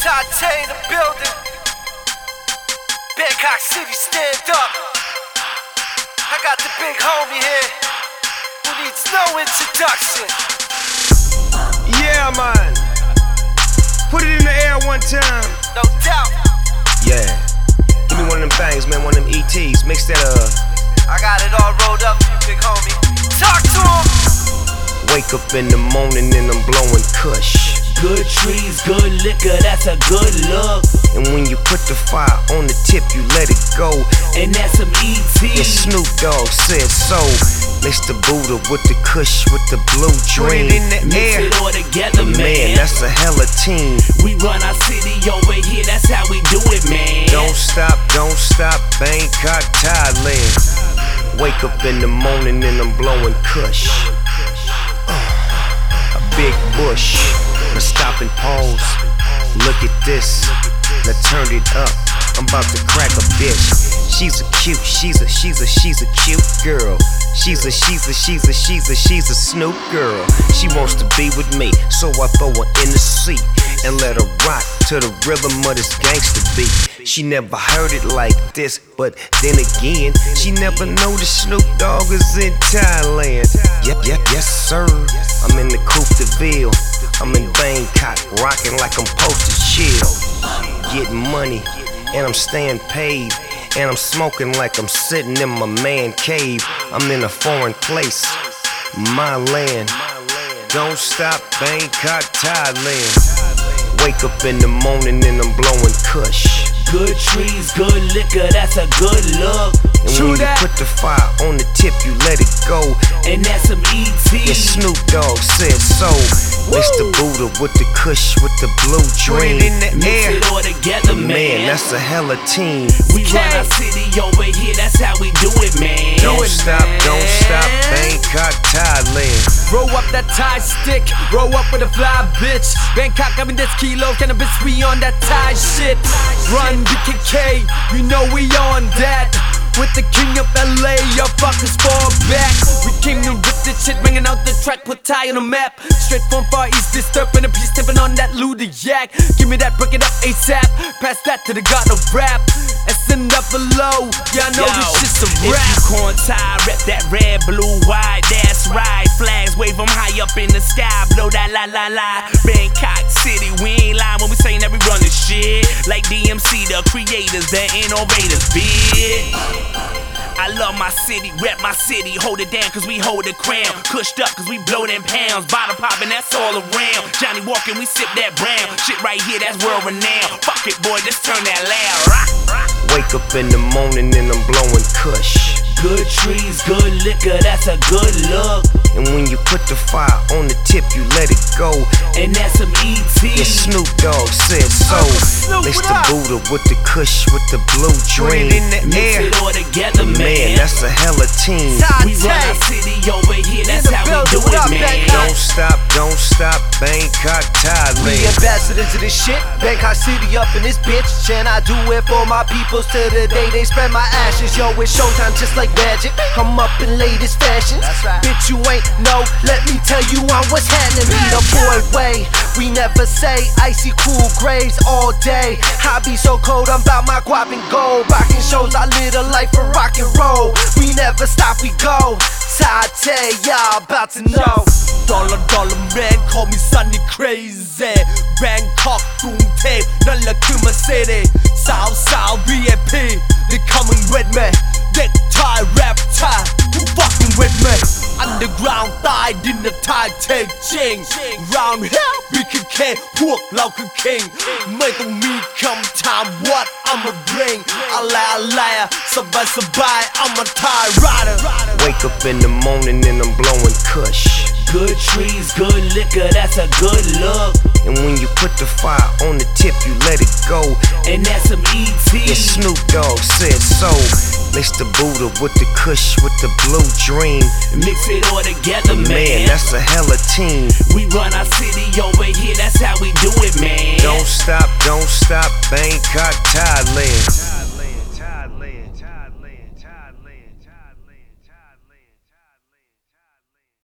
Tante in the building. Bangkok City, stand up. I got the big homie here who needs no introduction. Yeah, man. Put it in the air one time. No doubt. Yeah. Give me one of them things, man. One of them ETs. Mix that I got it all rolled up for you, big homie. Talk to him. Wake up in the morning and I'm blowing kush. Good trees, good liquor, that's a good look. And when you put the fire on the tip, you let it go. And that's some ET. And Snoop Dogg said so. Mix the Buddha with the kush with the blue dream. Put it in the air. Mix it all together, man. That's a hella team. We run our city over here, that's how we do it, man. Don't stop, Bangkok, Thailand. Wake up in the morning and I'm blowing kush. A big bush. Now stop and pause. Look at this. Now turn it up. I'm about to crack a bitch. She's a cute cute girl. She's a Snoop girl. She wants to be with me, so I throw her in the seat and let her rock to the rhythm of this gangster beat. She never heard it like this, but then again, she never noticed Snoop Dogg is in Thailand. Yes sir. I'm in the Coupe de Ville. I'm in Bangkok, rocking like I'm supposed to chill. Getting money, and I'm staying paid. And I'm smoking like I'm sitting in my man cave. I'm in a foreign place, my land. Don't stop, Bangkok, Thailand. Wake up in the morning and I'm blowing kush. Good trees, good liquor, that's a good look. And when you put the fire on the tip, you let it go. And that's some ET. And Snoop Dogg said so. Mix the Buddha with the kush with the blue dream. Put it in the air. Mix it all together, man. That's a hella team. We run our city over here, that's how we do it, man. Don't stop, Bangkok, Thailand. Roll up that Thai stick, roll up with a fly bitch. Bangkok, I mean this kilo cannabis, we on that Thai shit. Run BKK, you know we on that. With the king of LA, your fuckers fall back. We came to rip this shit, bringing out the track, put Thai on the map. Straight from Far East, disturbing the peace, tipping on that Ludiac. Give me that, break it up ASAP. Pass that to the god of rap. And send up below, y'all know this shit's a rap. If you corn tie, rep that red, blue, white, that's right. Flags wave them high up in the sky, blow that la la la. Bangkok City, we ain't lying when we saying that we run this shit. Like DMC, the creators, the innovators, bitch. I love my city, rep my city, hold it down cause we hold the crown. Cushed up cause we blow them pounds, bottle poppin', that's all around. Johnny walking, we sip that brown. Shit right here, that's world renowned. Fuck it boy, just turn that loud. Wake up in the morning and I'm blowing kush. Good trees, good liquor, that's a good look. And when you put the fire on the tip, you let it go. And that's some ET. And Snoop Dogg said so. Mix the Buddha with the kush with the blue dream. Put it in the air. Mix it all together, man. That's a hella team. We run our city over here, that's how we do it, man. Don't stop, Bangkok, Thailand. We ambassadors to this shit, Bangkok City up in this bitch. And I do it for my peoples till the day they spread my ashes. Yo, it's showtime just like magic. I'm up in latest fashions. Right. Bitch, you ain't know. Let me tell you on what's happening. Be the boy way. We never say icy cool grays all day. I be so cold, I'm about my guap and gold. Rockin' shows, I live a life for rock and roll. We never stop, we go. Tate, y'all about to know. Dollar man, call me Sunny Crazy. Bangkok, Gungtae, Nalla Kuma City. South, VIP, they coming with me. That Thai rap Thai, you fucking with me. Underground Thai, in the Thai take ching. Round here, BKK, พวกเราคือ king. ไม่ต้องมีคำถาม what I'ma bring. อะไรสบาย I'm a Thai rider. Wake up in the morning and I'm blowing kush. Good trees, good liquor, that's a good look. And when you put the fire on the tip, you let it go. And that's some ET. And Snoop Dogg said so. Mix the Buddha with the kush with the blue dream. Mix it all together, man. That's a hella team. We run our city over here, that's how we do it, man. Don't stop, Bangkok, Thailand.